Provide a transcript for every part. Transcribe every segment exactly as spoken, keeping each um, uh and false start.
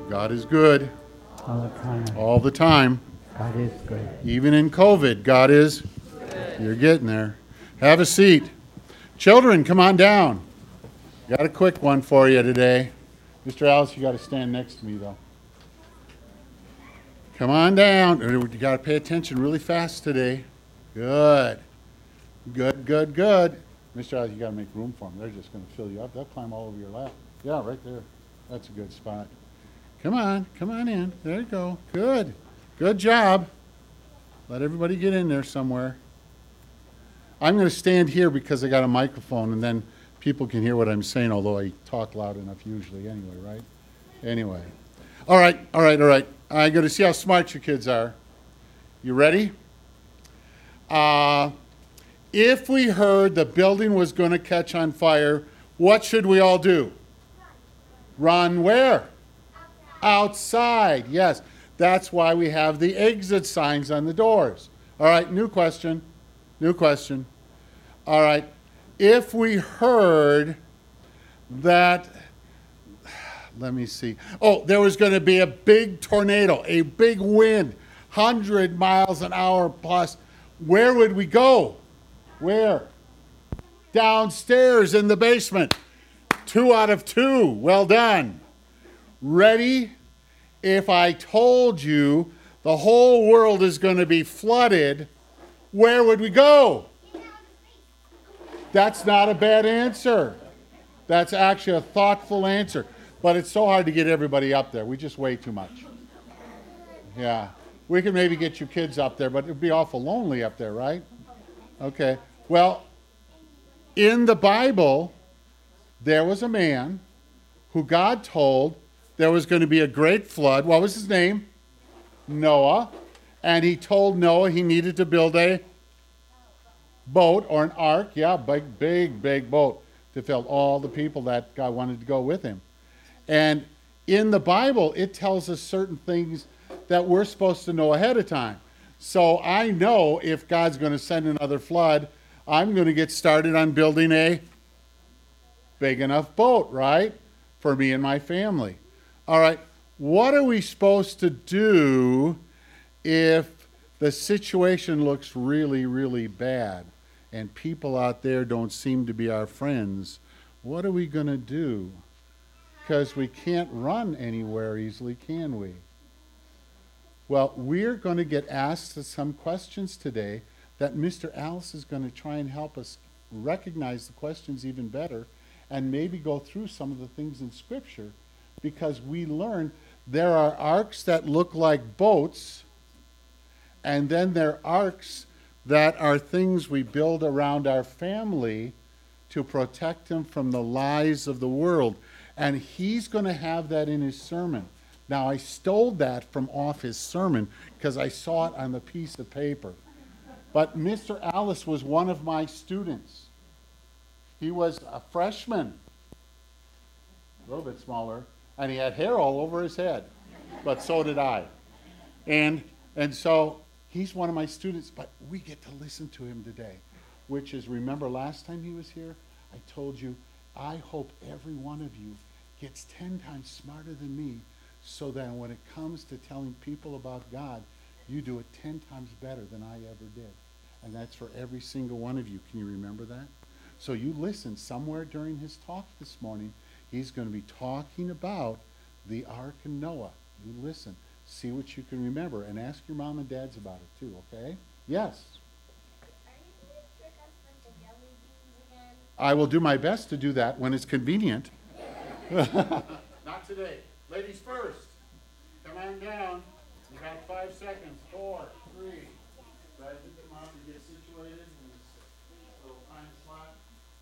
God is good. All the time. All the time. God is good. Even in COVID, God is good. You're getting there. Have a seat. Children, come on down. Got a quick one for you today. Mister Alice, you got to stand next to me, though. Come on down. You got to pay attention really fast today. Good. Good, good, good. Mister Alice, you got to make room for them. They're just going to fill you up. They'll climb all over your lap. Yeah, right there. That's a good spot. Come on. Come on in. There you go. Good. Good job. Let everybody get in there somewhere. I'm going to stand here because I got a microphone, and then people can hear what I'm saying, although I talk loud enough usually anyway, right? Anyway. All right, all right, all right. I'm going to see how smart you kids are. You ready? Uh, if we heard the building was going to catch on fire, what should we all do? Run where? Outside. Yes. That's why we have the exit signs on the doors. All right, new question. New question. All right. If we heard that, let me see. Oh, there was going to be a big tornado, a big wind, one hundred miles an hour plus. Where would we go? Where? Downstairs in the basement. Two out of two. Well done. Ready? If I told you the whole world is going to be flooded, where would we go? That's not a bad answer. That's actually a thoughtful answer. But it's so hard to get everybody up there. We just weigh too much. Yeah. We could maybe get you kids up there, but it would be awful lonely up there, right? Okay. Well, in the Bible, there was a man who God told there was going to be a great flood. What was his name? Noah. And he told Noah he needed to build a boat or an ark. Yeah, big, big, big boat to fill all the people that God wanted to go with him. And in the Bible, it tells us certain things that we're supposed to know ahead of time. So I know if God's going to send another flood, I'm going to get started on building a big enough boat, right? For me and my family. All right, what are we supposed to do if the situation looks really, really bad and people out there don't seem to be our friends? What are we going to do? Because we can't run anywhere easily, can we? Well, we're going to get asked some questions today that Mister Alice is going to try and help us recognize the questions even better and maybe go through some of the things in Scripture, because we learned there are arks that look like boats, and then there are arks that are things we build around our family to protect them from the lies of the world. And he's going to have that in his sermon. Now, I stole that from off his sermon because I saw it on the piece of paper. But Mister Alice was one of my students. He was a freshman, a little bit smaller, and he had hair all over his head, but so did I. And and so he's one of my students, but we get to listen to him today, which is, remember last time he was here, I told you, I hope every one of you gets ten times smarter than me, so that when it comes to telling people about God, you do it ten times better than I ever did. And that's for every single one of you. Can you remember that? So you listen somewhere during his talk this morning. He's going to be talking about the Ark and Noah. You listen. See what you can remember. And ask your mom and dads about it too, okay? Yes? Are you going to trick us with the jelly beans again? I will do my best to do that when it's convenient. Not today. Ladies first. Come on down. You got five seconds. Four, three. Try to come out and get situated in this little time slot.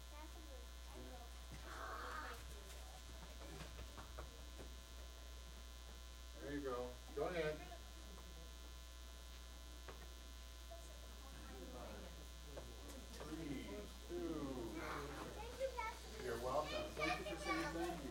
There you go. Go ahead. Three, two. You're welcome. Thank you for saying thank you.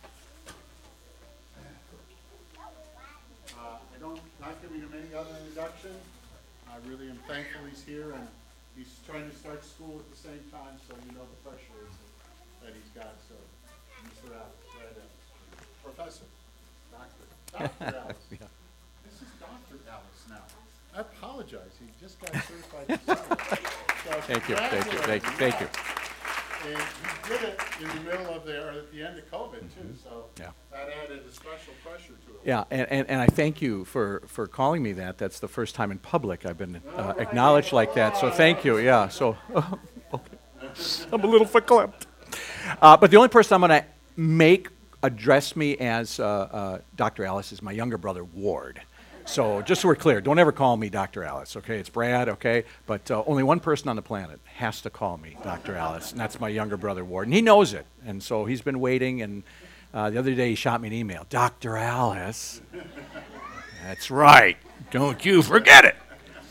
Uh, I don't, not giving him any other introduction. I really am thankful he's here, and he's trying to start school at the same time, so you know the pressure is that he's got. So, Mister Al, go ahead. Professor, doctor. Doctor Alice. This is Doctor Alice now. I apologize. He just got certified. So Thank you, thank you, thank you, thank you. And he did it in the middle of the, or at the end of COVID too, so Yeah. that added a special pressure to it. Yeah, and, and, and I thank you for, for calling me that. That's the first time in public I've been uh, acknowledged like that, so thank you, yeah, so, okay. I'm a little verklempt. Uh, but the only person I'm going to make address me as uh, uh, Doctor Alice is my younger brother, Ward. So just so we're clear, don't ever call me Doctor Alice, okay? It's Brad, okay? But uh, only one person on the planet has to call me Doctor Alice, and that's my younger brother, Ward. And he knows it, and so he's been waiting, and uh, the other day he shot me an email. Doctor Alice. That's right. Don't you forget it.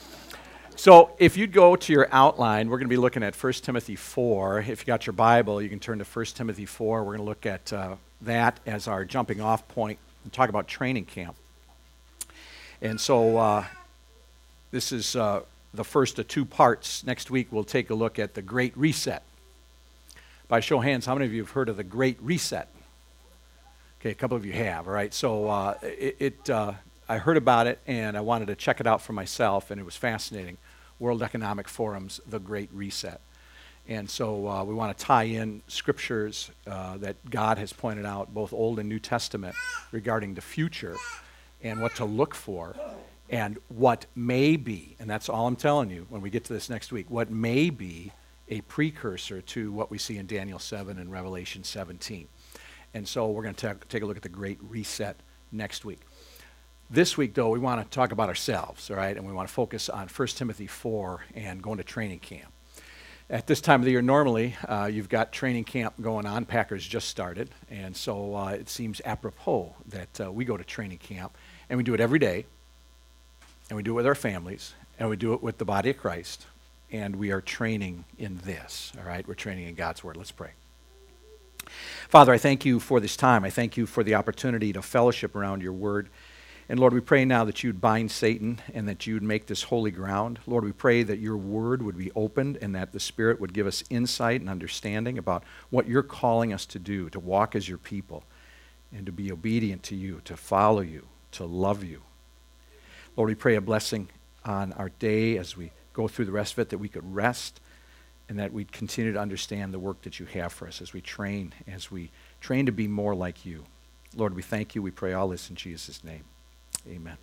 So if you'd go to your outline, we're going to be looking at First Timothy four. If you got your Bible, you can turn to First Timothy four. We're going to look at uh, that as our jumping off point and talk about training camp. And so uh, this is uh, the first of two parts. Next week we'll take a look at the Great Reset. By show of hands, how many of you have heard of the Great Reset? Okay, a couple of you have, all right. So uh, it, it uh, I heard about it and I wanted to check it out for myself, and it was fascinating. World Economic Forum's The Great Reset. And so uh, we want to tie in scriptures uh, that God has pointed out, both Old and New Testament, regarding the future and what to look for and what may be, and that's all I'm telling you when we get to this next week, what may be a precursor to what we see in Daniel seven and Revelation seventeen. And so we're going to take a look at the Great Reset next week. This week, though, we want to talk about ourselves, all right, and we want to focus on First Timothy four and going to training camp. At this time of the year, normally, uh, you've got training camp going on. Packers just started, and so uh, it seems apropos that uh, we go to training camp, and we do it every day, and we do it with our families, and we do it with the body of Christ, and we are training in this, all right? We're training in God's Word. Let's pray. Father, I thank you for this time. I thank you for the opportunity to fellowship around your Word. And Lord, we pray now that you'd bind Satan and that you'd make this holy ground. Lord, we pray that your word would be opened and that the Spirit would give us insight and understanding about what you're calling us to do, to walk as your people, and to be obedient to you, to follow you, to love you. Lord, we pray a blessing on our day as we go through the rest of it, that we could rest and that we'd continue to understand the work that you have for us as we train, as we train to be more like you. Lord, we thank you. We pray all this in Jesus' name. Amen.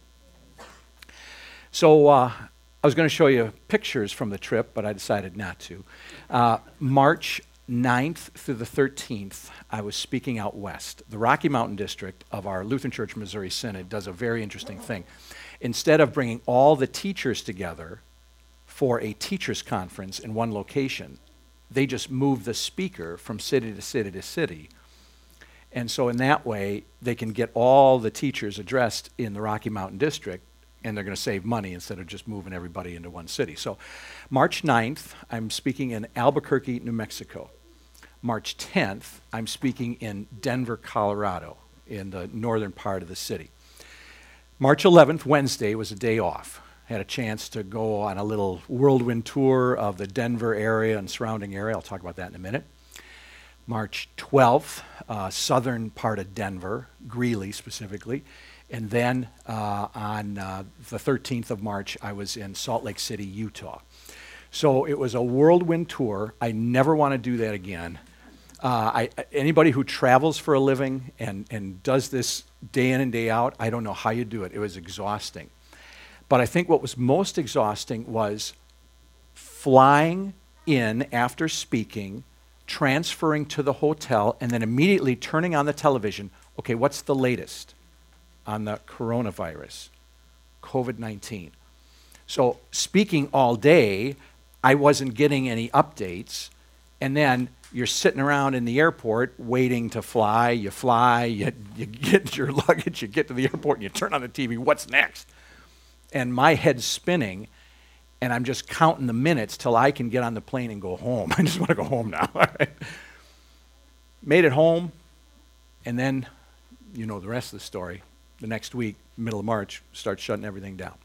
So uh, I was going to show you pictures from the trip, but I decided not to. Uh, March ninth through the thirteenth, I was speaking out west. The Rocky Mountain District of our Lutheran Church Missouri Synod does a very interesting thing. Instead of bringing all the teachers together for a teachers' conference in one location, they just move the speaker from city to city to city. And so in that way, they can get all the teachers addressed in the Rocky Mountain District, and they're going to save money instead of just moving everybody into one city. So March ninth, I'm speaking in Albuquerque, New Mexico. March tenth, I'm speaking in Denver, Colorado, in the northern part of the city. March eleventh, Wednesday, was a day off. Had a chance to go on a little whirlwind tour of the Denver area and surrounding area. I'll talk about that in a minute. March twelfth, uh, southern part of Denver, Greeley specifically. And then uh, on uh, the thirteenth of March, I was in Salt Lake City, Utah. So it was a whirlwind tour. I never want to do that again. Uh, I, anybody who travels for a living and, and does this day in and day out, I don't know how you do it. It was exhausting. But I think what was most exhausting was flying in after speaking, transferring to the hotel, and then immediately turning on the television. Okay, what's the latest on the coronavirus, COVID nineteen? So speaking all day, I wasn't getting any updates. And then you're sitting around in the airport waiting to fly. You fly, you, you get your luggage, you get to the airport, and you turn on the T V. What's next? And my head's spinning, and I'm just counting the minutes till I can get on the plane and go home. I just want to go home now. Made it home, and then, you know the rest of the story. The next week, middle of March, start shutting everything down.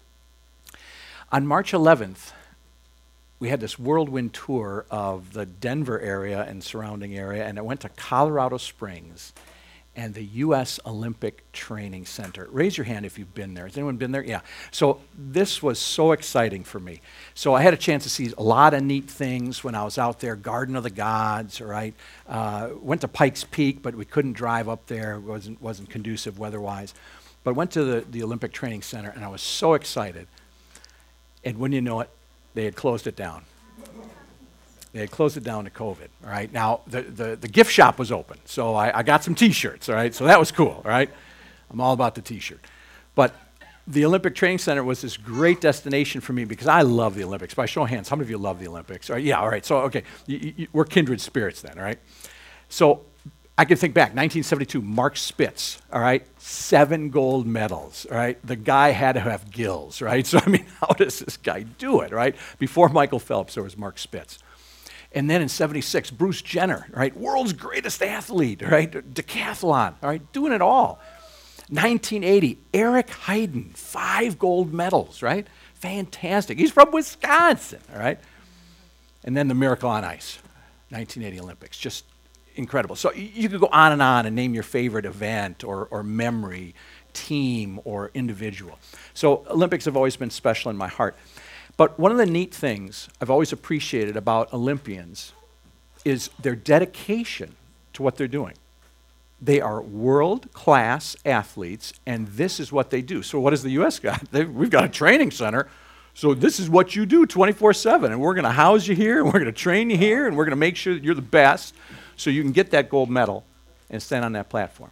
On March eleventh, we had this whirlwind tour of the Denver area and surrounding area, and I went to Colorado Springs. and the U S Olympic Training Center. Raise your hand if you've been there. Has anyone been there? Yeah. So this was so exciting for me. So I had a chance to see a lot of neat things when I was out there. Garden of the Gods, right? Uh, went to Pikes Peak, but we couldn't drive up there. It wasn't, wasn't conducive weather-wise. But went to the, the Olympic Training Center, and I was so excited. And wouldn't you know it, they had closed it down. They had closed it down to COVID, all right? Now, the, the, the gift shop was open, so I, I got some T-shirts, all right? So that was cool, all right? I'm all about the T-shirt. But the Olympic Training Center was this great destination for me because I love the Olympics. By show of hands, how many of you love the Olympics? All right, yeah, all right. So, okay, you, you, we're kindred spirits then, all right? So I can think back, nineteen seventy-two, Mark Spitz, all right? Seven gold medals, all right? The guy had to have gills, right? So, I mean, how does this guy do it, right? Before Michael Phelps, there was Mark Spitz. And then in seventy-six, Bruce Jenner, right? World's greatest athlete, right? Decathlon, all right? Doing it all. nineteen eighty, Eric Heiden, five gold medals, right? Fantastic. He's from Wisconsin, all right? And then the Miracle on Ice, nineteen eighty Olympics, just incredible. So y- you could go on and on and name your favorite event or, or memory, team, or individual. So Olympics have always been special in my heart. But one of the neat things I've always appreciated about Olympians is their dedication to what they're doing. They are world-class athletes, and this is what they do. So what does the U S got? They, we've got a training center, so this is what you do twenty-four seven, and we're going to house you here, and we're going to train you here, and we're going to make sure that you're the best so you can get that gold medal and stand on that platform.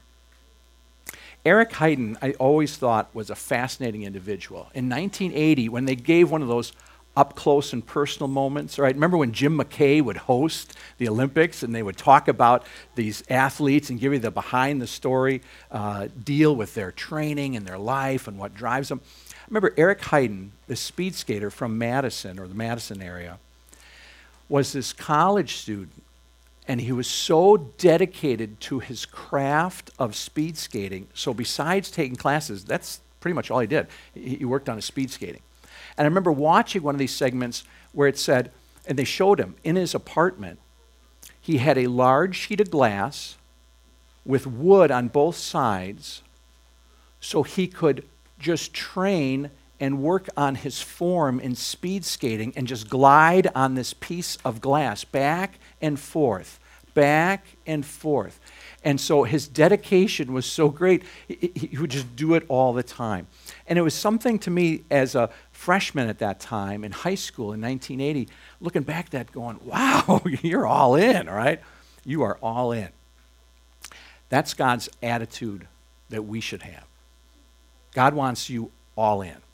Eric Heiden, I always thought, was a fascinating individual. In nineteen eighty, when they gave one of those up-close and personal moments, right? Remember when Jim McKay would host the Olympics and they would talk about these athletes and give you the behind-the-story uh, deal with their training and their life and what drives them? I remember Eric Heiden, the speed skater from Madison, or the Madison area, was this college student. And he was so dedicated to his craft of speed skating. So besides taking classes, that's pretty much all he did. He, he worked on his speed skating. And I remember watching one of these segments where it said, and they showed him in his apartment, he had a large sheet of glass with wood on both sides so he could just train and work on his form in speed skating and just glide on this piece of glass back and forth, back and forth. And so his dedication was so great, he, he would just do it all the time. And it was something to me as a freshman at that time in high school in nineteen eighty, looking back at that going, wow, you're all in, all right? You are all in. That's God's attitude that we should have. God wants you all in.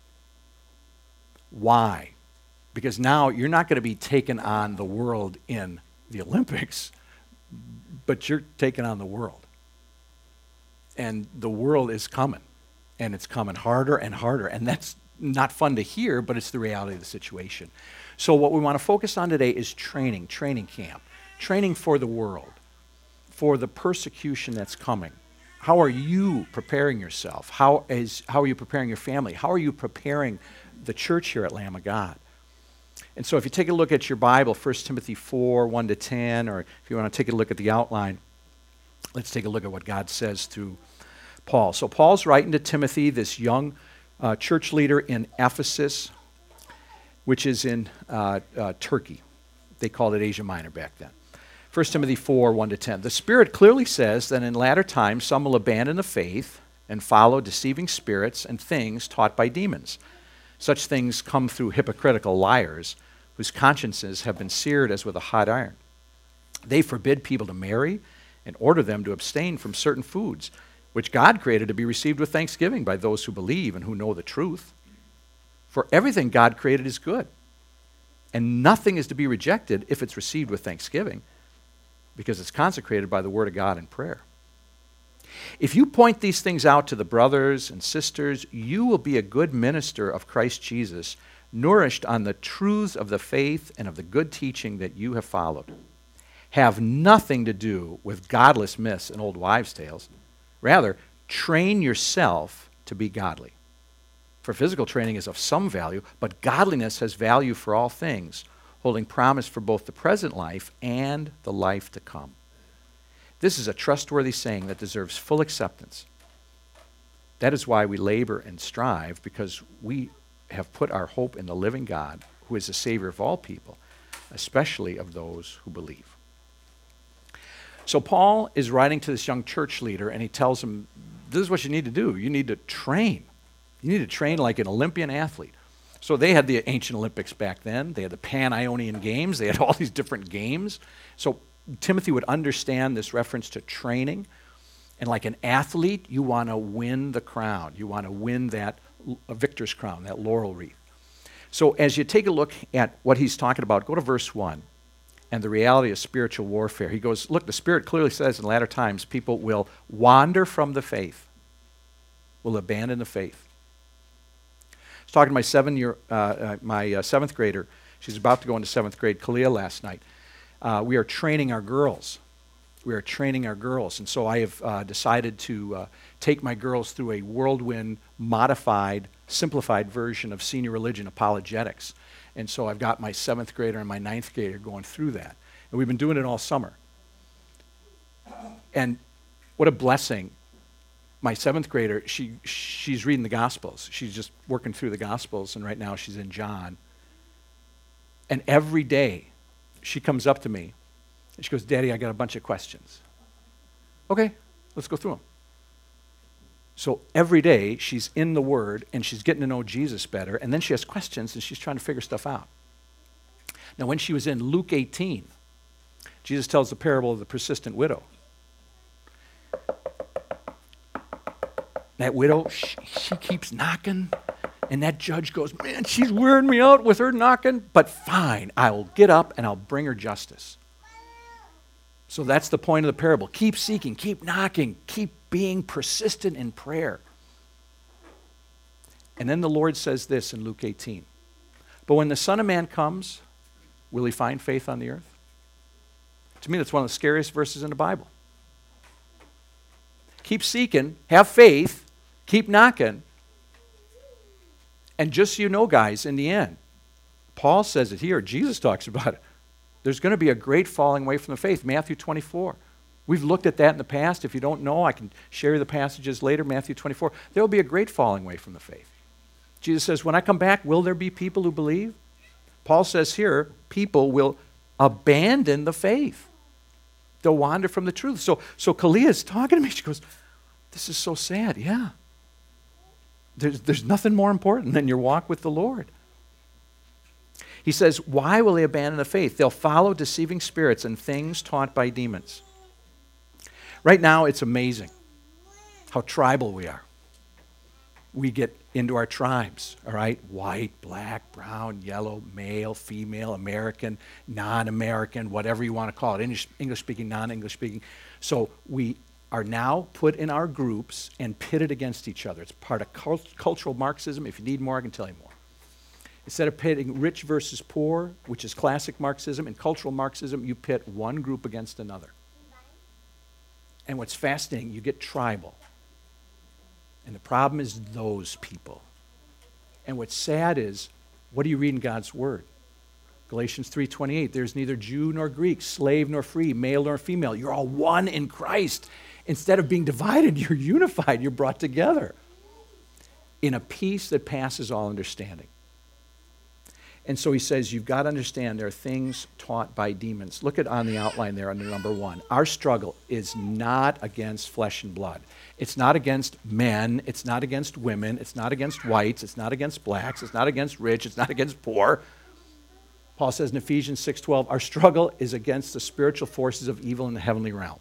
Why? Because now you're not going to be taking on the world in the Olympics, but you're taking on the world. And the world is coming, and it's coming harder and harder, and that's not fun to hear, but it's the reality of the situation. So what we want to focus on today is training, training camp, training for the world, for the persecution that's coming. How are you preparing yourself? How is how are you preparing your family? How are you preparing the church here at Lamb of God? And so if you take a look at your Bible, First Timothy four, one to ten, or if you want to take a look at the outline, let's take a look at what God says through Paul. So Paul's writing to Timothy, this young uh, church leader in Ephesus, which is in uh, uh, Turkey. They called it Asia Minor back then. First Timothy four, one to ten. The Spirit clearly says that in latter times some will abandon the faith and follow deceiving spirits and things taught by demons. Such things come through hypocritical liars whose consciences have been seared as with a hot iron. They forbid people to marry and order them to abstain from certain foods, which God created to be received with thanksgiving by those who believe and who know the truth. For everything God created is good, and nothing is to be rejected if it's received with thanksgiving, because it's consecrated by the word of God and prayer. If you point these things out to the brothers and sisters, you will be a good minister of Christ Jesus, nourished on the truths of the faith and of the good teaching that you have followed. Have nothing to do with godless myths and old wives' tales. Rather, train yourself to be godly. For physical training is of some value, but godliness has value for all things, holding promise for both the present life and the life to come. This is a trustworthy saying that deserves full acceptance. That is why we labor and strive, because we have put our hope in the living God, who is the Savior of all people, especially of those who believe. So Paul is writing to this young church leader, and he tells him, this is what you need to do. You need to train. You need to train like an Olympian athlete. So they had the ancient Olympics back then. They had the Pan-Ionian Games. They had all these different games. So Timothy would understand this reference to training. And like an athlete, you want to win the crown. You want to win that a victor's crown, that laurel wreath. So as you take a look at what he's talking about, go to verse one and the reality of spiritual warfare. He goes, look, the Spirit clearly says in latter times people will wander from the faith, will abandon the faith. I was talking to my seven-year, uh, uh, my uh, seventh grader. She's about to go into seventh grade, Kalia, last night. Uh, we are training our girls. We are training our girls. And so I have uh, decided to uh, take my girls through a whirlwind, modified, simplified version of senior religion apologetics. And so I've got my seventh grader and my ninth grader going through that. And we've been doing it all summer. And what a blessing. My seventh grader, she she's reading the Gospels. She's just working through the Gospels, and right now she's in John. And every day she comes up to me and she goes, Daddy, I got a bunch of questions. Okay, let's go through them. So every day she's in the Word and she's getting to know Jesus better, and then she has questions and she's trying to figure stuff out. Now when she was in Luke eighteen, Jesus tells the parable of the persistent widow. That widow, she, she keeps knocking, and that judge goes, man, she's wearing me out with her knocking, but fine, I will get up and I'll bring her justice. So that's the point of the parable. Keep seeking, keep knocking, keep being persistent in prayer. And then the Lord says this in Luke eighteen, but when the Son of Man comes, will he find faith on the earth? To me, that's one of the scariest verses in the Bible. Keep seeking, have faith, keep knocking. And just so you know, guys, in the end, Paul says it here, Jesus talks about it. There's going to be a great falling away from the faith, Matthew twenty-four. We've looked at that in the past. If you don't know, I can share the passages later, Matthew twenty-four. There will be a great falling away from the faith. Jesus says, when I come back, will there be people who believe? Paul says here, people will abandon the faith. They'll wander from the truth. So, so Kalia is talking to me. She goes, this is so sad. Yeah. There's, there's nothing more important than your walk with the Lord. He says, why will they abandon the faith? They'll follow deceiving spirits and things taught by demons. Right now, it's amazing how tribal we are. We get into our tribes, all right? White, black, brown, yellow, male, female, American, non-American, whatever you want to call it, English, English-speaking, non-English-speaking. So we are now put in our groups and pitted against each other. It's part of cult- cultural Marxism. If you need more, I can tell you more. Instead of pitting rich versus poor, which is classic Marxism, and cultural Marxism, you pit one group against another. And what's fascinating, you get tribal. And the problem is those people. And what's sad is, what do you read in God's Word? Galatians three twenty-eight, there's neither Jew nor Greek, slave nor free, male nor female. You're all one in Christ. Instead of being divided, you're unified, you're brought together in a peace that passes all understanding. And so he says, you've got to understand there are things taught by demons. Look at on the outline there under number one. Our struggle is not against flesh and blood. It's not against men. It's not against women. It's not against whites. It's not against blacks. It's not against rich. It's not against poor. Paul says in Ephesians six twelve, our struggle is against the spiritual forces of evil in the heavenly realm.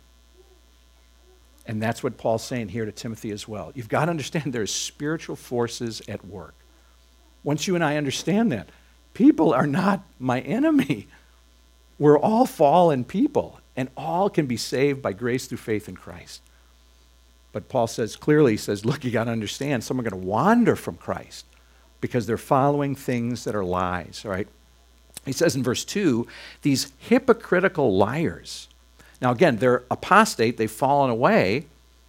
And that's what Paul's saying here to Timothy as well. You've got to understand there's spiritual forces at work. Once you and I understand that, people are not my enemy. We're all fallen people, and all can be saved by grace through faith in Christ. But Paul says clearly, he says, look, you got to understand, some are going to wander from Christ because they're following things that are lies, all right? He says in verse two, these hypocritical liars. Now again, they're apostate, they've fallen away.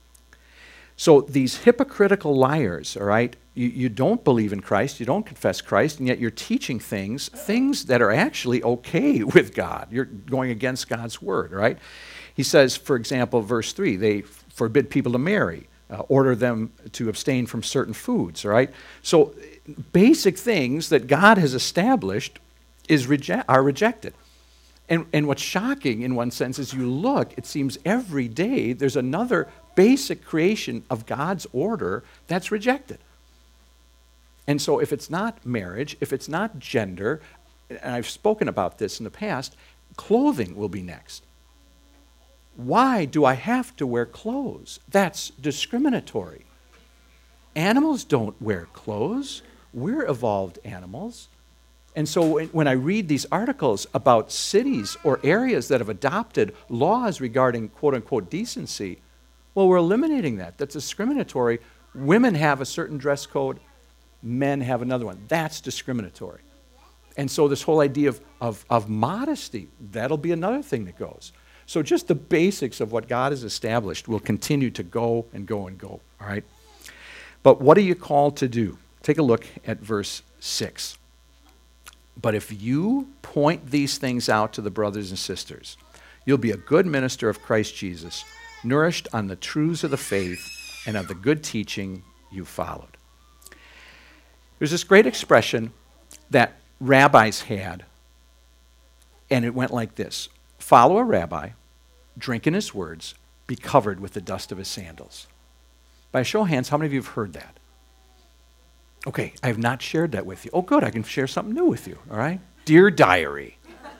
So these hypocritical liars, all right, you, you don't believe in Christ, you don't confess Christ, and yet you're teaching things, things that are actually okay with God. You're going against God's word, all right? He says, for example, verse three, they forbid people to marry, uh, order them to abstain from certain foods, all right? So basic things that God has established is reject, are rejected. And, and what's shocking in one sense is you look, it seems every day there's another basic creation of God's order that's rejected. And so if it's not marriage, if it's not gender, and I've spoken about this in the past, clothing will be next. Why do I have to wear clothes? That's discriminatory. Animals don't wear clothes. We're evolved animals. And so when, when I read these articles about cities or areas that have adopted laws regarding quote-unquote decency, well, we're eliminating that. That's discriminatory. Women have a certain dress code. Men have another one. That's discriminatory. And so this whole idea of, of, of modesty, that'll be another thing that goes. So just the basics of what God has established will continue to go and go and go, all right? But what are you called to do? Take a look at verse six. But if you point these things out to the brothers and sisters, you'll be a good minister of Christ Jesus, nourished on the truths of the faith and of the good teaching you followed. There's this great expression that rabbis had, and it went like this. Follow a rabbi, drink in his words, be covered with the dust of his sandals. By a show of hands, how many of you have heard that? Okay, I have not shared that with you. Oh, good, I can share something new with you, all right? Dear Diary.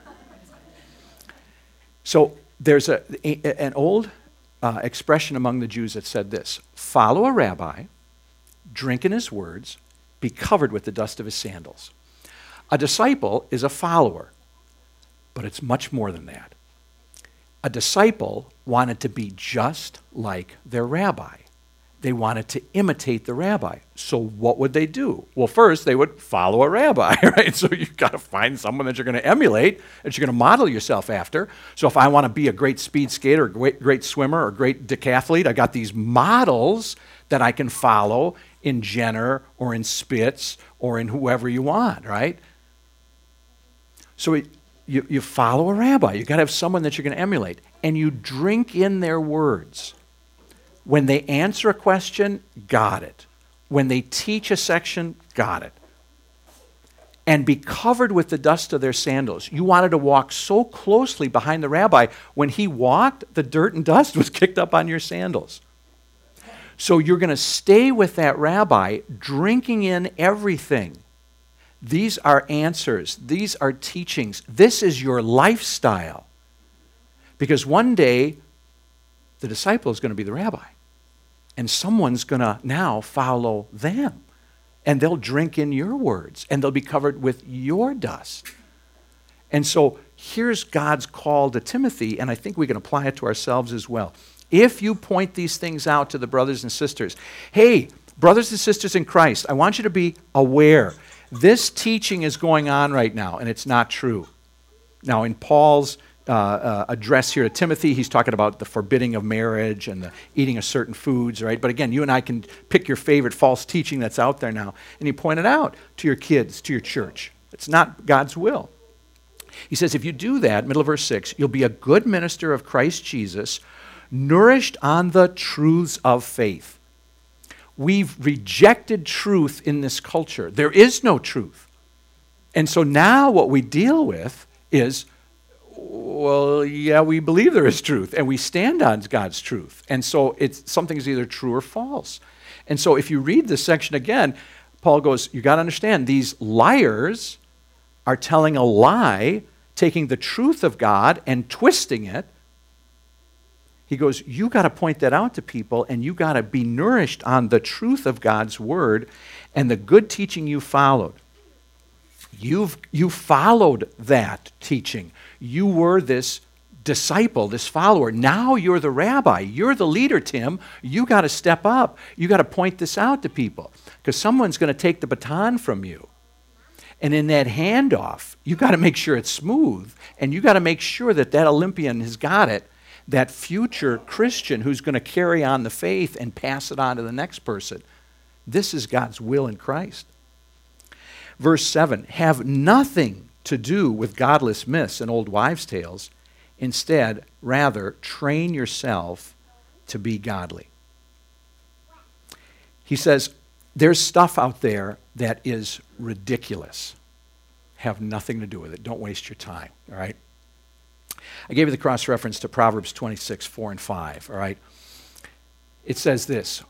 So there's a, a an old uh, expression among the Jews that said this: follow a rabbi, drink in his words, be covered with the dust of his sandals. A disciple is a follower, but it's much more than that. A disciple wanted to be just like their rabbi. They wanted to imitate the rabbi. So what would they do? Well, first, they would follow a rabbi, right? So you've got to find someone that you're going to emulate, that you're going to model yourself after. So if I want to be a great speed skater, or great, great swimmer, or great decathlete, I got these models that I can follow in Jenner or in Spitz or in whoever you want, right? So it, you, you follow a rabbi. You've got to have someone that you're going to emulate. And you drink in their words. When they answer a question, got it. When they teach a section, got it. And be covered with the dust of their sandals. You wanted to walk so closely behind the rabbi. When he walked, the dirt and dust was kicked up on your sandals. So you're going to stay with that rabbi, drinking in everything. These are answers. These are teachings. This is your lifestyle. Because one day, the disciple is going to be the rabbi. And someone's going to now follow them. And they'll drink in your words. And they'll be covered with your dust. And so here's God's call to Timothy, and I think we can apply it to ourselves as well. If you point these things out to the brothers and sisters, hey, brothers and sisters in Christ, I want you to be aware. This teaching is going on right now, and it's not true. Now, in Paul's uh, uh, address here to Timothy, he's talking about the forbidding of marriage and the eating of certain foods, right? But again, you and I can pick your favorite false teaching that's out there now, and you point it out to your kids, to your church. It's not God's will. He says, if you do that, middle of verse six, you'll be a good minister of Christ Jesus, nourished on the truths of faith. We've rejected truth in this culture. There is no truth. And so now what we deal with is, well, yeah, we believe there is truth, and we stand on God's truth. And so it's something is either true or false. And so if you read this section again, Paul goes, you got to understand, these liars are telling a lie, taking the truth of God and twisting it. He goes, you got to point that out to people, and you got to be nourished on the truth of God's word and the good teaching you followed. You've you followed that teaching. You were this disciple, this follower. Now you're the rabbi. You're the leader, Tim. You got to step up. You got to point this out to people, because someone's going to take the baton from you. And in that handoff, you got to make sure it's smooth, and you got to make sure that that Olympian has got it, that future Christian who's going to carry on the faith and pass it on to the next person. This is God's will in Christ. Verse seven, have nothing to do with godless myths and old wives' tales. Instead, rather, train yourself to be godly. He says, there's stuff out there that is ridiculous. Have nothing to do with it. Don't waste your time, all right? I gave you the cross-reference to Proverbs twenty-six, four and five, all right? It says this,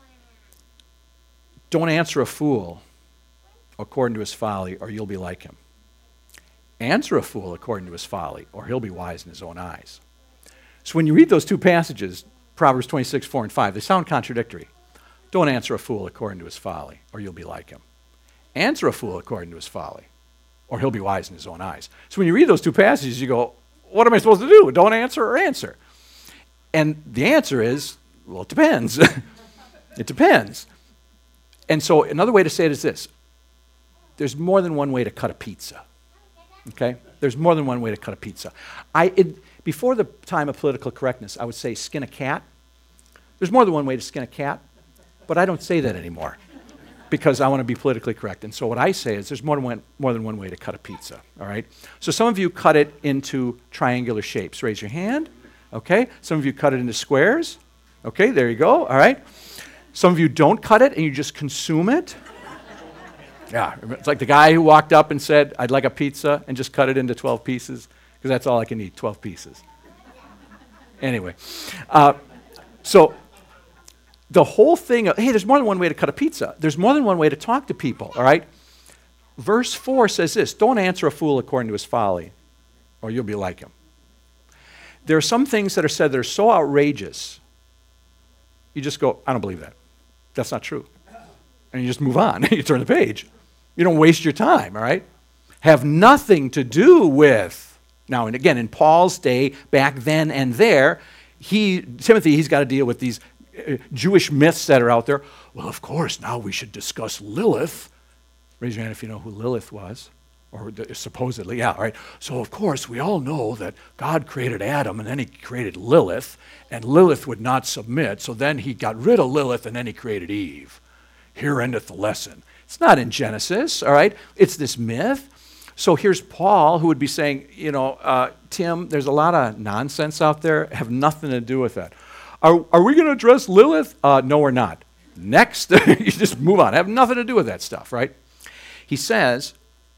don't answer a fool according to his folly, or you'll be like him. Answer a fool according to his folly, or he'll be wise in his own eyes. So when you read those two passages, Proverbs twenty-six, four and five, they sound contradictory. Don't answer a fool according to his folly, or you'll be like him. Answer a fool according to his folly, or he'll be wise in his own eyes. So when you read those two passages, you go, what am I supposed to do? Don't answer or answer? And the answer is, well, it depends. It depends. And so another way to say it is this. There's more than one way to cut a pizza. Okay? There's more than one way to cut a pizza. I, it, before the time of political correctness, I would say skin a cat. There's more than one way to skin a cat, but I don't say that anymore because I want to be politically correct. And so what I say is there's more than one, more than one way to cut a pizza, all right? So some of you cut it into triangular shapes. Raise your hand, okay? Some of you cut it into squares. Okay, there you go, all right? Some of you don't cut it and you just consume it. Yeah, it's like the guy who walked up and said, I'd like a pizza, and just cut it into twelve pieces, because that's all I can eat, twelve pieces. Anyway, uh, so the whole thing of, hey, there's more than one way to cut a pizza. There's more than one way to talk to people, all right? Verse four says this, don't answer a fool according to his folly, or you'll be like him. There are some things that are said that are so outrageous, you just go, I don't believe that. That's not true. And you just move on. You turn the page. You don't waste your time, all right? Have nothing to do with, now, and again, in Paul's day, back then and there, he, Timothy, he's got to deal with these uh, Jewish myths that are out there. Well, of course, now we should discuss Lilith. Raise your hand if you know who Lilith was, or the, supposedly, yeah, all right. So, of course, we all know that God created Adam, and then he created Lilith, and Lilith would not submit, so then he got rid of Lilith, and then he created Eve. Here endeth the lesson. It's not in Genesis, all right? It's this myth. So here's Paul who would be saying, you know, uh, Tim, there's a lot of nonsense out there. Have nothing to do with that. Are, are we going to address Lilith? Uh, no, we're not. Next, you just move on. Have nothing to do with that stuff, right? He says,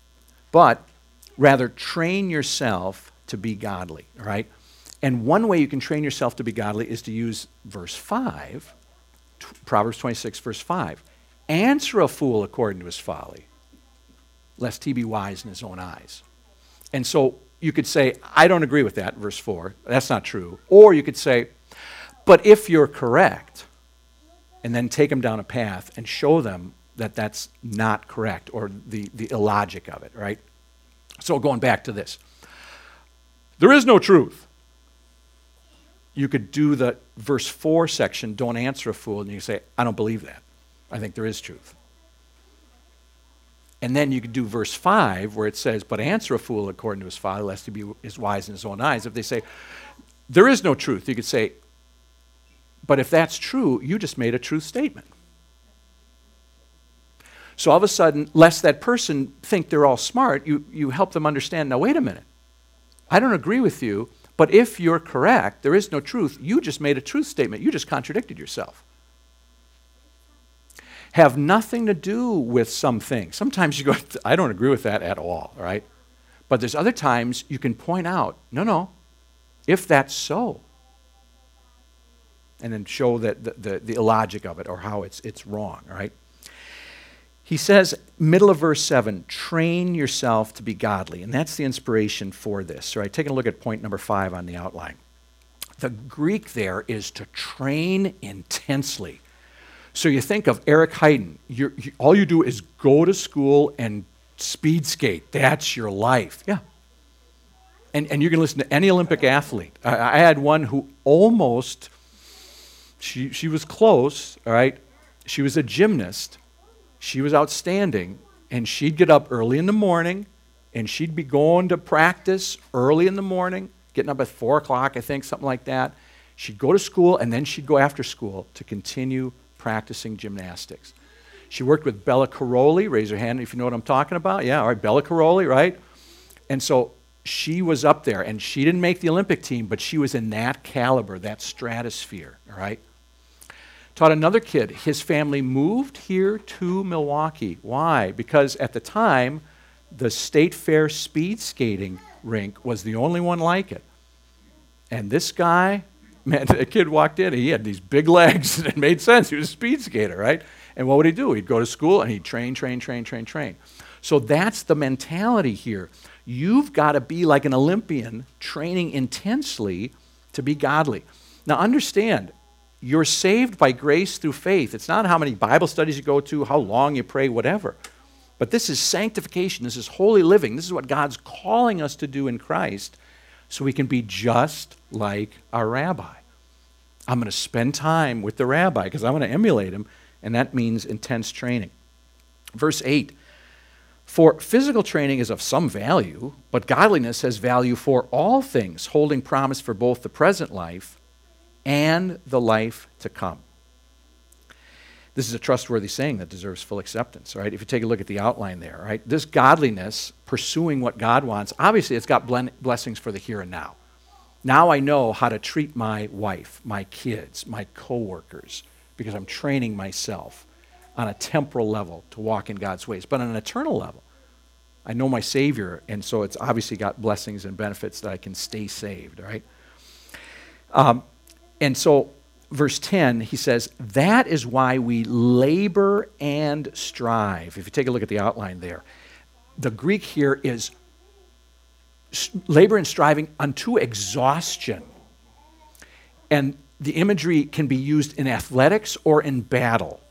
but rather train yourself to be godly, all right? And one way you can train yourself to be godly is to use verse five, t- Proverbs twenty-six, verse five. Answer a fool according to his folly, lest he be wise in his own eyes. And so you could say, I don't agree with that, verse four. That's not true. Or you could say, but if you're correct, and then take them down a path and show them that that's not correct, or the, the illogic of it, right? So going back to this. There is no truth. You could do the verse four section, don't answer a fool, and you say, I don't believe that. I think there is truth. And then you could do verse five where it says, but answer a fool according to his folly, lest he be is wise in his own eyes. If they say, there is no truth, you could say, but if that's true, you just made a truth statement. So all of a sudden, lest that person think they're all smart, you, you help them understand, now wait a minute. I don't agree with you, but if you're correct, there is no truth, you just made a truth statement. You just contradicted yourself. Have nothing to do with some things. Sometimes you go, I don't agree with that at all, all right? But there's other times you can point out, no, no, if that's so, and then show that the, the, the illogic of it or how it's, it's wrong, all right? He says, middle of verse seven, train yourself to be godly. And that's the inspiration for this. All right, taking a look at point number five on the outline. The Greek there is to train intensely. So you think of Eric Heiden. You're, you, all you do is go to school and speed skate. That's your life. Yeah. And, and you can listen to any Olympic athlete. I, I had one who almost, she, she was close, all right? She was a gymnast. She was outstanding. And she'd get up early in the morning, and she'd be going to practice early in the morning, getting up at four o'clock, I think, something like that. She'd go to school, and then she'd go after school to continue practicing gymnastics. She worked with Bella Caroli. Raise your hand if you know what I'm talking about. Yeah, all right, Bella Caroli, right? And so she was up there, and she didn't make the Olympic team, but she was in that caliber, that stratosphere, all right? Taught another kid. His family moved here to Milwaukee. Why? Because at the time, the State Fair speed skating rink was the only one like it. And this guy, man, the kid walked in, he had these big legs, and it made sense. He was a speed skater, right? And what would he do? He'd go to school, and he'd train, train, train, train, train. So that's the mentality here. You've got to be like an Olympian, training intensely to be godly. Now understand, you're saved by grace through faith. It's not how many Bible studies you go to, how long you pray, whatever. But this is sanctification. This is holy living. This is what God's calling us to do in Christ so we can be just like our rabbi. I'm going to spend time with the rabbi because I want to emulate him, and that means intense training. Verse eight, for physical training is of some value, but godliness has value for all things, holding promise for both the present life and the life to come. This is a trustworthy saying that deserves full acceptance, right? If you take a look at the outline there, right? This godliness, pursuing what God wants, obviously it's got ble- blessings for the here and now. Now I know how to treat my wife, my kids, my coworkers, because I'm training myself on a temporal level to walk in God's ways. But on an eternal level, I know my Savior, and so it's obviously got blessings and benefits that I can stay saved, right? Um, and so, verse ten, he says, that is why we labor and strive. If you take a look at the outline there, the Greek here is labor and striving unto exhaustion. And the imagery can be used in athletics or in battle.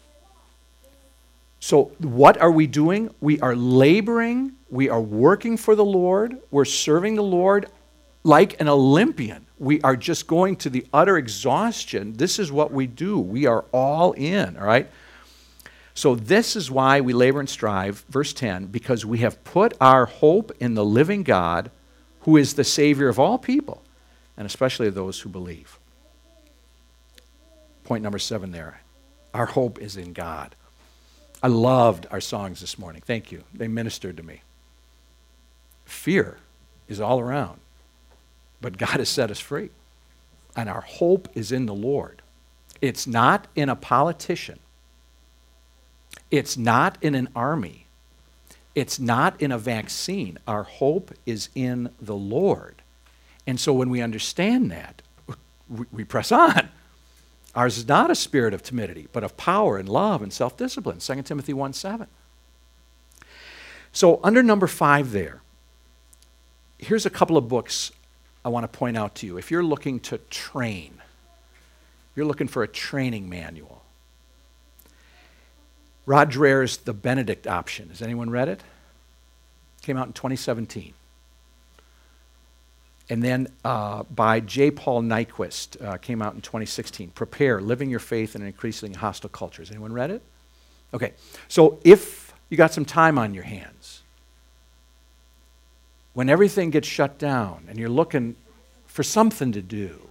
So what are we doing? We are laboring, we are working for the Lord, we're serving the Lord like an Olympian. We are just going to the utter exhaustion. This is what we do. We are all in, all right? So this is why we labor and strive, verse ten, because we have put our hope in the living God, who is the Savior of all people, and especially of those who believe. Point number seven there. Our hope is in God. I loved our songs this morning. Thank you. They ministered to me. Fear is all around, but God has set us free. And our hope is in the Lord. It's not in a politician. It's not in an army. It's not in a vaccine. Our hope is in the Lord. And so when we understand that, we, we press on. Ours is not a spirit of timidity, but of power and love and self-discipline, Second Timothy one seven. So under number five there, here's a couple of books I want to point out to you. If you're looking to train, you're looking for a training manual. Rod Dreher's The Benedict Option. Has anyone read it? Came out in twenty seventeen. And then uh, by J. Paul Nyquist, uh, came out in twenty sixteen. Prepare, Living Your Faith in an Increasingly Hostile Culture. Has anyone read it? Okay, so if you got some time on your hands, when everything gets shut down and you're looking for something to do,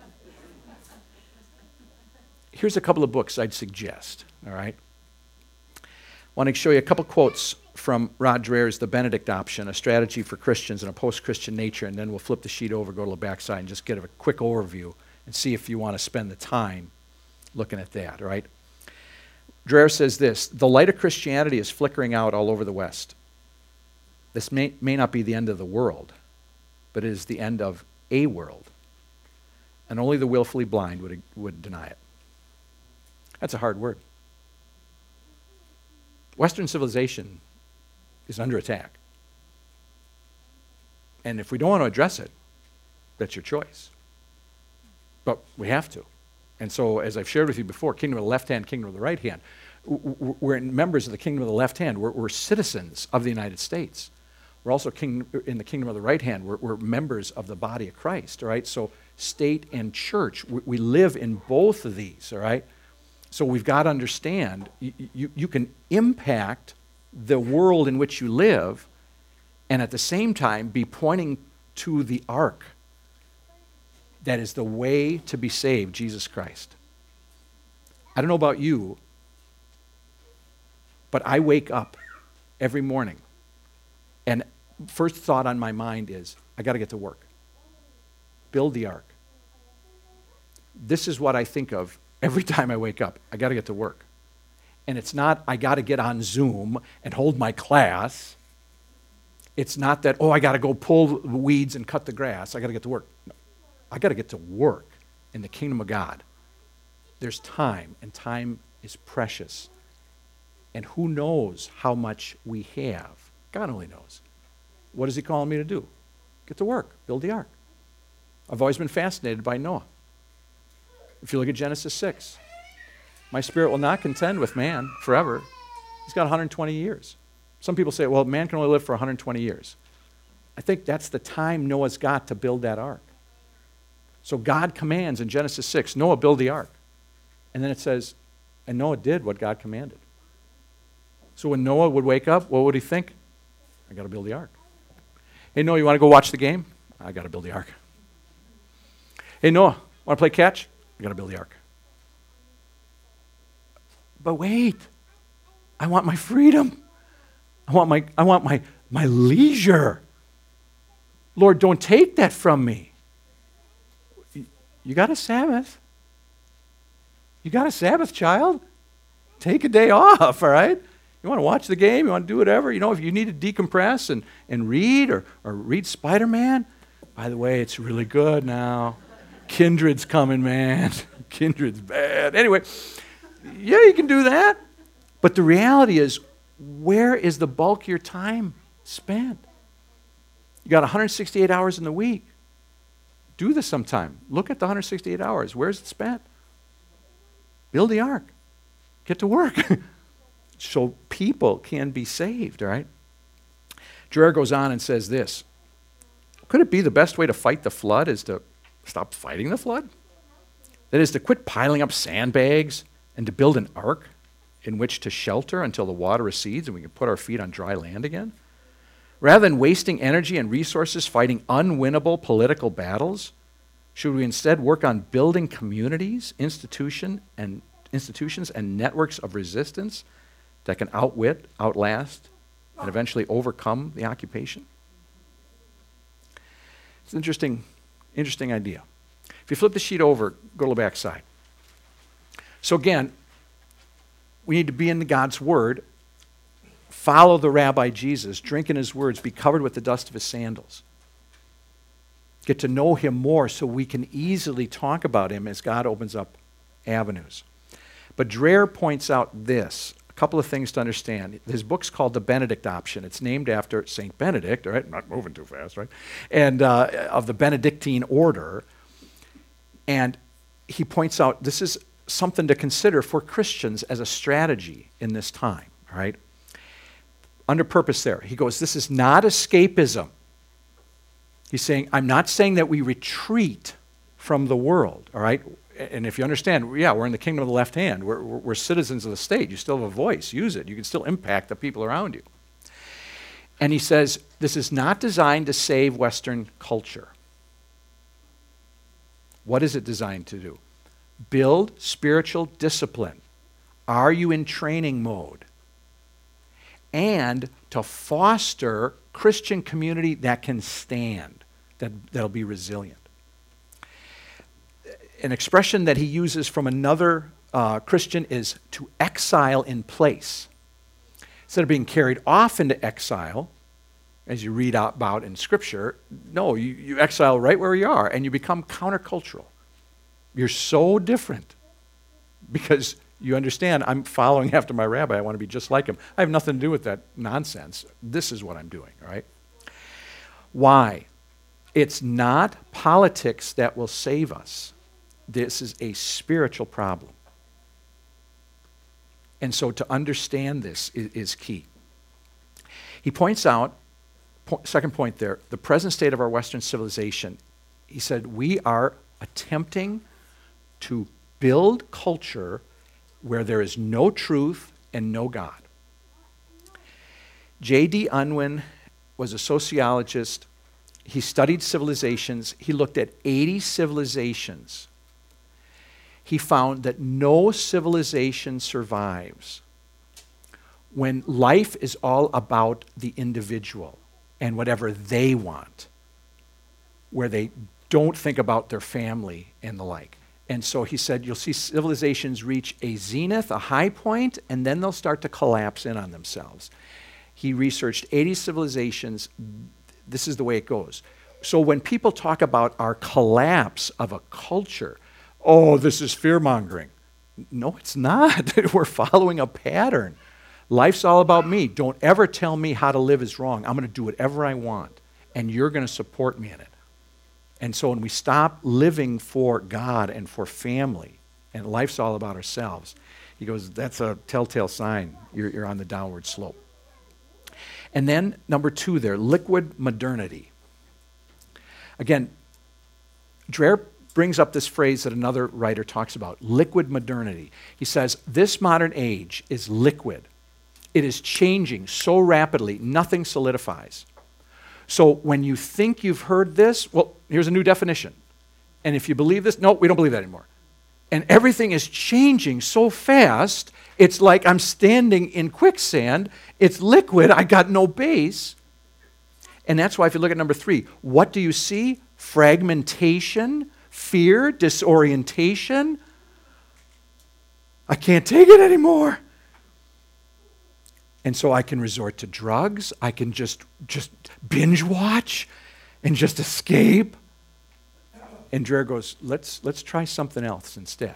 here's a couple of books I'd suggest, all right? I want to show you a couple quotes from Rod Dreher's The Benedict Option, a strategy for Christians in a post-Christian nature, and then we'll flip the sheet over, go to the backside, and just get a quick overview and see if you want to spend the time looking at that, all right? Dreher says this, the light of Christianity is flickering out all over the West. This may, may not be the end of the world, but it is the end of a world. And only the willfully blind would, would deny it. That's a hard word. Western civilization is under attack. And if we don't want to address it, that's your choice. But we have to. And so, as I've shared with you before, kingdom of the left hand, kingdom of the right hand, we're members of the kingdom of the left hand. We're, we're citizens of the United States. We're also king, in the kingdom of the right hand. We're, we're members of the body of Christ, all right? So state and church, we, we live in both of these, all right? So we've got to understand, you, you, you can impact the world in which you live and at the same time be pointing to the ark that is the way to be saved, Jesus Christ. I don't know about you, but I wake up every morning and first thought on my mind is, I got to get to work. Build the ark. This is what I think of every time I wake up. I got to get to work. And it's not, I got to get on Zoom and hold my class. It's not that, oh, I got to go pull the weeds and cut the grass. I got to get to work. No. I got to get to work in the kingdom of God. There's time, and time is precious. And who knows how much we have? God only knows. What is he calling me to do? Get to work, build the ark. I've always been fascinated by Noah. If you look at Genesis six, my spirit will not contend with man forever. He's got one hundred twenty years. Some people say, well, man can only live for one hundred twenty years. I think that's the time Noah's got to build that ark. So God commands in Genesis six, Noah, build the ark. And then it says, and Noah did what God commanded. So when Noah would wake up, what would he think? I got to build the ark. Hey, Noah, you want to go watch the game? I got to build the ark. Hey, Noah, want to play catch? I got to build the ark. But wait, I want my freedom. I want my, I want my, my leisure. Lord, don't take that from me. You got a Sabbath. You got a Sabbath, child. Take a day off, all right? You want to watch the game? You want to do whatever? You know, if you need to decompress and, and read or, or read Spider-Man, by the way, it's really good now. Kindred's coming, man. Kindred's bad. Anyway, yeah, you can do that. But the reality is, where is the bulk of your time spent? You got one hundred sixty-eight hours in the week. Do this sometime. Look at the one hundred sixty-eight hours. Where's it spent? Build the ark. Get to work. So people can be saved, all right? Gerard goes on and says this. Could it be the best way to fight the flood is to stop fighting the flood? That is to quit piling up sandbags and to build an ark in which to shelter until the water recedes and we can put our feet on dry land again? Rather than wasting energy and resources fighting unwinnable political battles, should we instead work on building communities, institution and institutions and networks of resistance that can outwit, outlast, and eventually overcome the occupation? It's an interesting, interesting idea. If you flip the sheet over, go to the back side. So again, we need to be in God's Word, follow the Rabbi Jesus, drink in his words, be covered with the dust of his sandals. Get to know him more so we can easily talk about him as God opens up avenues. But Dreher points out this, a couple of things to understand. His book's called The Benedict Option. It's named after Saint Benedict, all right? I'm not moving too fast, right? And uh, of the Benedictine order. And he points out this is something to consider for Christians as a strategy in this time, all right? Under purpose there. He goes, this is not escapism. He's saying, I'm not saying that we retreat from the world, all right? And if you understand, yeah, we're in the kingdom of the left hand. We're, we're, we're citizens of the state. You still have a voice. Use it. You can still impact the people around you. And he says, this is not designed to save Western culture. What is it designed to do? Build spiritual discipline. Are you in training mode? And to foster Christian community that can stand, that, that'll be resilient. An expression that he uses from another uh, Christian is to exile in place. Instead of being carried off into exile, as you read out about in Scripture, no, you, you exile right where you are and you become countercultural. You're so different because you understand, I'm following after my rabbi. I want to be just like him. I have nothing to do with that nonsense. This is what I'm doing, all right? Why? It's not politics that will save us. This is a spiritual problem. And so to understand this is, is key. He points out, po- second point there, the present state of our Western civilization. He said, we are attempting to build culture where there is no truth and no God. J D Unwin was a sociologist. He studied civilizations. He looked at eighty civilizations. He found that no civilization survives when life is all about the individual. and whatever they want, where they don't think about their family and the like. And so he said, you'll see civilizations reach a zenith, a high point, and then they'll start to collapse in on themselves. He researched eighty civilizations. This is the way it goes. So when people talk about our collapse of a culture, oh, this is fear-mongering. No, it's not. We're following a pattern. Life's all about me. Don't ever tell me how to live is wrong. I'm going to do whatever I want, and you're going to support me in it. And so when we stop living for God and for family, and life's all about ourselves, he goes, that's a telltale sign you're, you're on the downward slope. And then number two there, liquid modernity. Again, Dreher brings up this phrase that another writer talks about, liquid modernity. He says, this modern age is liquid. It is changing so rapidly, nothing solidifies. So when you think you've heard this, well, here's a new definition. And if you believe this, no, we don't believe that anymore. And everything is changing so fast, it's like I'm standing in quicksand. It's liquid. I got no base. And that's why if you look at number three, what do you see? Fragmentation, fear, disorientation. I can't take it anymore. And so I can resort to drugs. I can just, just binge watch and just escape. And Dreher goes, let's, let's try something else instead.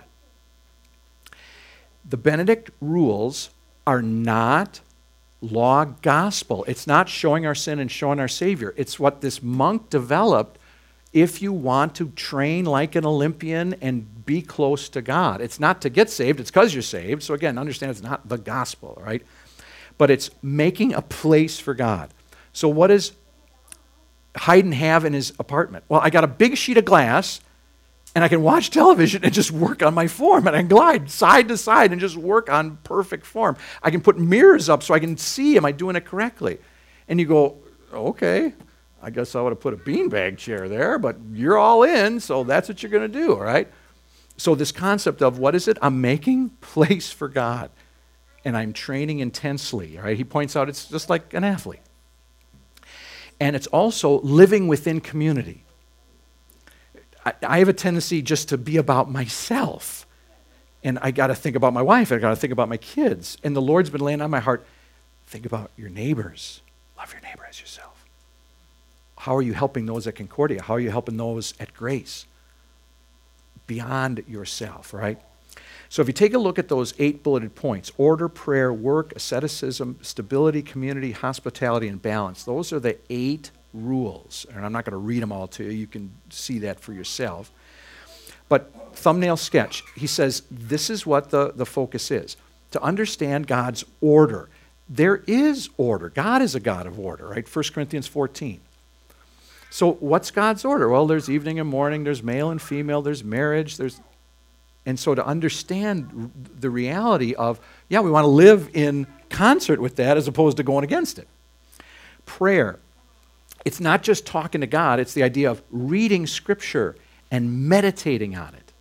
The Benedict rules are not law gospel. It's not showing our sin and showing our Savior. It's what this monk developed if you want to train like an Olympian and be close to God. It's not to get saved, it's because you're saved. So again, understand it's not the gospel, right? But it's making a place for God. So what does Haydn have in his apartment? Well, I got a big sheet of glass, and I can watch television and just work on my form, and I can glide side to side and just work on perfect form. I can put mirrors up so I can see, am I doing it correctly? And you go, okay, I guess I would have put a beanbag chair there, but you're all in, so that's what you're going to do, all right? So this concept of, what is it? I'm making place for God, and I'm training intensely, all right? He points out it's just like an athlete. And it's also living within community. I, I have a tendency just to be about myself. And I got to think about my wife. I got to think about my kids. And the Lord's been laying on my heart, think about your neighbors. Love your neighbor as yourself. How are you helping those at Concordia? How are you helping those at Grace? Beyond yourself, right? So if you take a look at those eight bulleted points, order, prayer, work, asceticism, stability, community, hospitality, and balance, those are the eight rules. And I'm not going to read them all to you. You can see that for yourself. But thumbnail sketch, he says this is what the, the focus is. To understand God's order. There is order. God is a God of order, right? First Corinthians fourteen. So what's God's order? Well, there's evening and morning, there's male and female, there's marriage, there's... And so to understand the reality of, yeah, we want to live in concert with that as opposed to going against it. Prayer. It's not just talking to God, it's the idea of reading Scripture and meditating on it.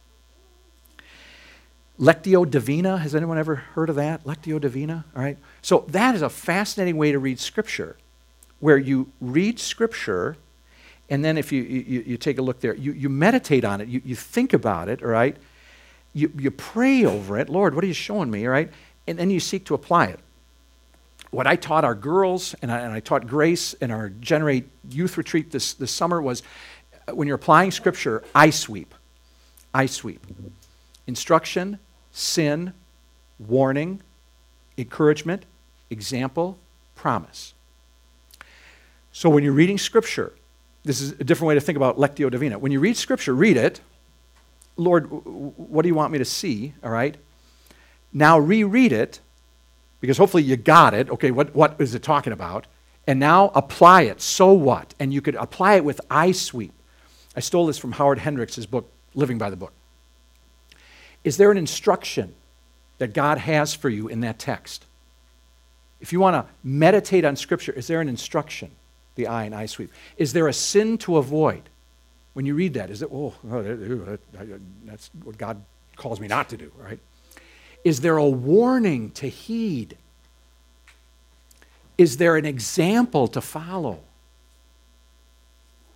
Lectio Divina, has anyone ever heard of that? Lectio Divina, all right? So that is a fascinating way to read Scripture, where you read Scripture, and then if you, you, you take a look there, you, you meditate on it, you, you think about it, all right? You, you pray over it. Lord, what are you showing me, all right? And then you seek to apply it. What I taught our girls, and I, and I taught Grace in our Generate Youth Retreat this, this summer was, when you're applying Scripture, I sweep. I sweep. Instruction, sin, warning, encouragement, example, promise. So when you're reading Scripture, this is a different way to think about Lectio Divina. When you read Scripture, read it. Lord, what do you want me to see, all right? Now reread it, because hopefully you got it. Okay, what, what is it talking about? And now apply it. So what? And you could apply it with I sweep. I stole this from Howard Hendricks' book, Living by the Book. Is there an instruction that God has for you in that text? If you want to meditate on Scripture, is there an instruction? The I and I sweep. Is there a sin to avoid? When you read that, is it, oh, that's what God calls me not to do, right? Is there a warning to heed? Is there an example to follow?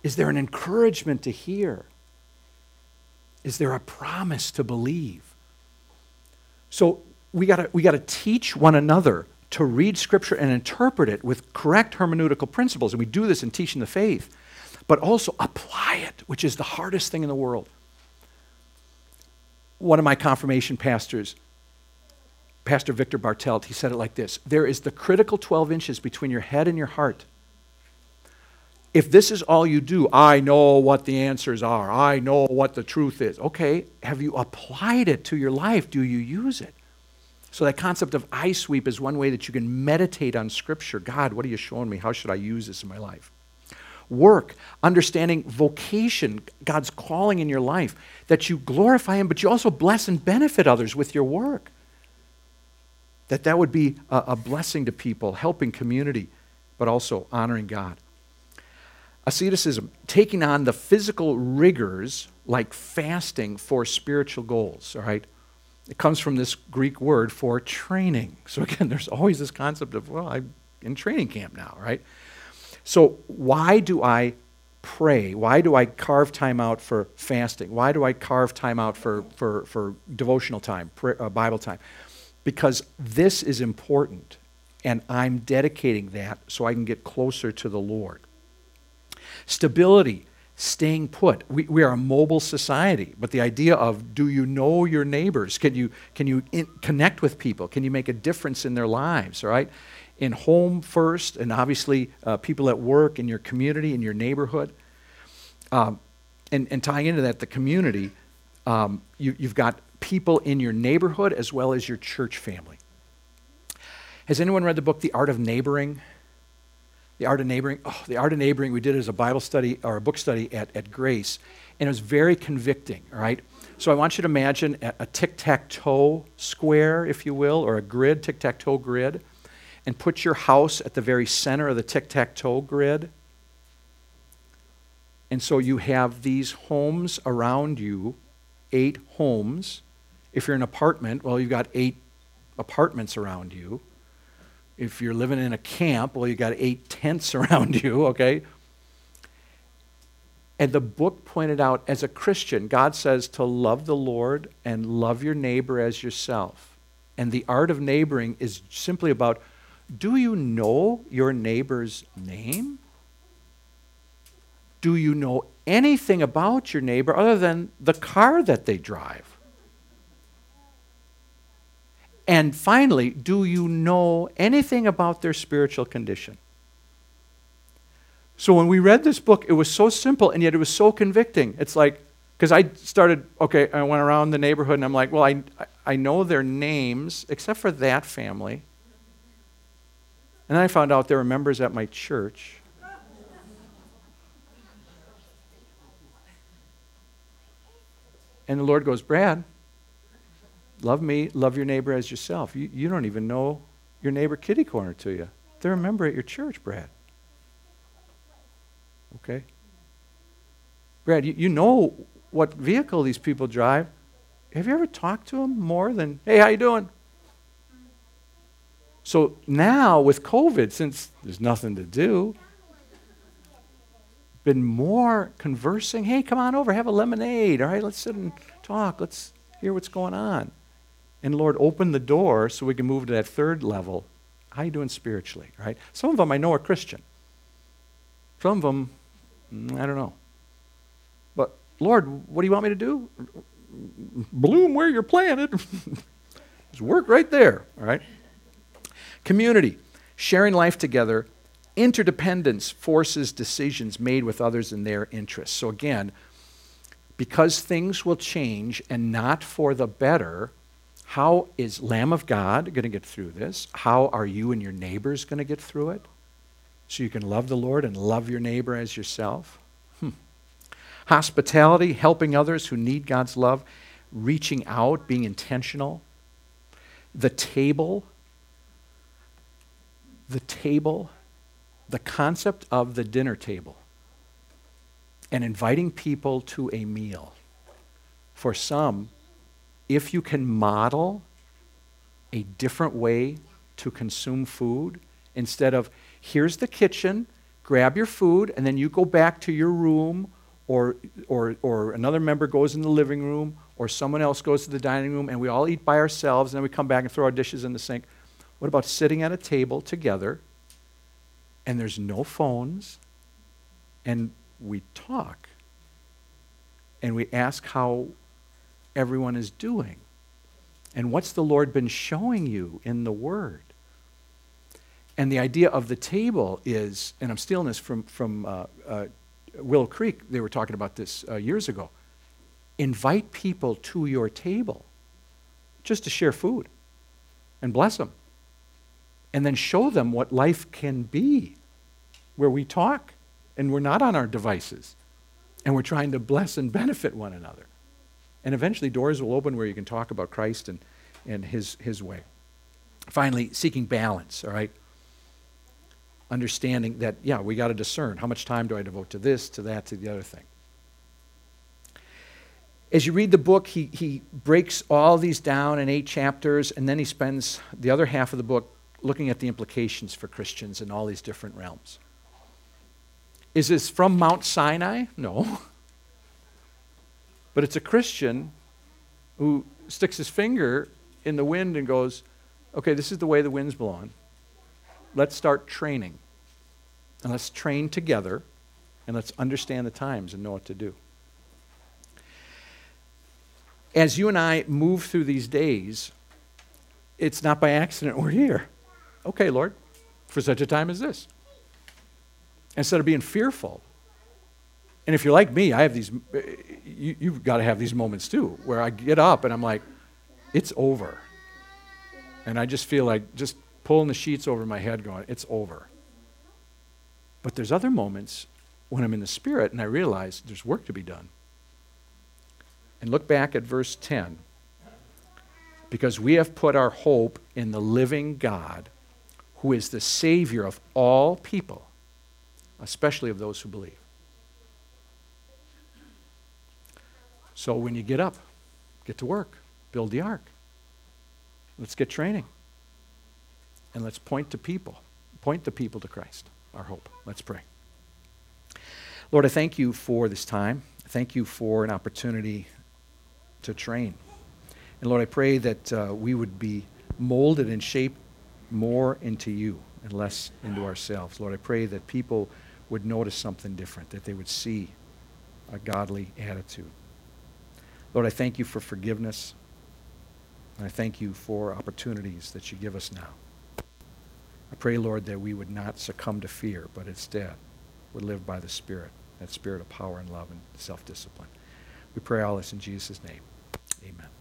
Is there an encouragement to hear? Is there a promise to believe? So we gotta we gotta teach one another to read Scripture and interpret it with correct hermeneutical principles, and we do this in teaching the faith, but also apply it, which is the hardest thing in the world. One of my confirmation pastors, Pastor Victor Bartelt, he said it like this: there is the critical twelve inches between your head and your heart. If this is all you do, I know what the answers are, I know what the truth is. Okay, have you applied it to your life? Do you use it? So that concept of I sweep is one way that you can meditate on Scripture. God, what are you showing me? How should I use this in my life? Work, understanding vocation, God's calling in your life, that you glorify Him, but you also bless and benefit others with your work. That that would be a, a blessing to people, helping community, but also honoring God. Asceticism, taking on the physical rigors like fasting for spiritual goals, all right? It comes from this Greek word for training. So again, there's always this concept of, well, I'm in training camp now, right? So why do I pray? Why do I carve time out for fasting? Why do I carve time out for, for, for devotional time, prayer, uh, Bible time? Because this is important, and I'm dedicating that so I can get closer to the Lord. Stability, staying put. We, we are a mobile society, but the idea of, do you know your neighbors? Can you, can you in, connect with people? Can you make a difference in their lives, all right? In home first, and obviously uh, people at work, in your community, in your neighborhood. Um, and, and tying into that, the community, um, you, you've got people in your neighborhood as well as your church family. Has anyone read the book, The Art of Neighboring? The Art of Neighboring? Oh, The Art of Neighboring, we did it as a Bible study or a book study at, at Grace, and it was very convicting, all right? So I want you to imagine a, a tic-tac-toe square, if you will, or a grid, tic-tac-toe grid, and put your house at the very center of the tic-tac-toe grid. And so you have these homes around you, eight homes. If you're in an apartment, well, you've got eight apartments around you. If you're living in a camp, well, you've got eight tents around you, okay? And the book pointed out, as a Christian, God says to love the Lord and love your neighbor as yourself. And the art of neighboring is simply about, do you know your neighbor's name? Do you know anything about your neighbor other than the car that they drive? And finally, do you know anything about their spiritual condition? So when we read this book, it was so simple, and yet it was so convicting. It's like, because I started, okay, I went around the neighborhood, and I'm like, well, I, I know their names, except for that family. And then I found out they were members at my church. And the Lord goes, Brad, love me, love your neighbor as yourself. You, you don't even know your neighbor kitty corner to you. They're a member at your church, Brad. Okay? Brad, you, you know what vehicle these people drive. Have you ever talked to them more than, hey, how you doing? So now with COVID, since there's nothing to do, been more conversing. Hey, come on over, have a lemonade. All right, let's sit and talk. Let's hear what's going on. And Lord, open the door so we can move to that third level. How you doing spiritually, right? Some of them I know are Christian. Some of them, I don't know. But Lord, what do you want me to do? Bloom where you're planted. Just work right there, all right? Community, sharing life together. Interdependence forces decisions made with others in their interests. So again, because things will change and not for the better, how is Lamb of God going to get through this? How are you and your neighbors going to get through it? So you can love the Lord and love your neighbor as yourself. Hmm. Hospitality, helping others who need God's love, reaching out, being intentional. The table, the table, the concept of the dinner table and inviting people to a meal. For some, if you can model a different way to consume food, instead of, here's the kitchen, grab your food, and then you go back to your room, or, or, or another member goes in the living room, or someone else goes to the dining room, and we all eat by ourselves, and then we come back and throw our dishes in the sink. What about sitting at a table together, and there's no phones, and we talk, and we ask how everyone is doing, and what's the Lord been showing you in the Word? And the idea of the table is, and I'm stealing this from, from uh, uh, Willow Creek, they were talking about this uh, years ago. Invite people to your table just to share food and bless them. And then show them what life can be, where we talk and we're not on our devices and we're trying to bless and benefit one another. And eventually doors will open where you can talk about Christ and, and his, his way. Finally, seeking balance, all right? Understanding that, yeah, we got to discern. How much time do I devote to this, to that, to the other thing? As you read the book, he, he breaks all these down in eight chapters, and then he spends the other half of the book looking at the implications for Christians in all these different realms. Is this from Mount Sinai? No. But it's a Christian who sticks his finger in the wind and goes, okay, this is the way the wind's blowing. Let's start training. And let's train together, and let's understand the times and know what to do. As you and I move through these days, it's not by accident we're here. Okay, Lord, for such a time as this. Instead of being fearful. And if you're like me, I have these, you, you've got to have these moments too, where I get up and I'm like, it's over. And I just feel like just pulling the sheets over my head going, it's over. But there's other moments when I'm in the Spirit and I realize there's work to be done. And look back at verse ten. Because we have put our hope in the living God, who is the Savior of all people, especially of those who believe. So when you get up, get to work, build the ark. Let's get training. And let's point to people, point the people to Christ, our hope. Let's pray. Lord, I thank you for this time. Thank you for an opportunity to train. And Lord, I pray that uh, we would be molded and shaped more into you and less into ourselves. Lord, I pray that people would notice something different, that they would see a godly attitude. Lord, I thank you for forgiveness. And I thank you for opportunities that you give us now. I pray, Lord, that we would not succumb to fear, but instead would live by the Spirit, that spirit of power and love and self-discipline. We pray all this in Jesus' name. Amen.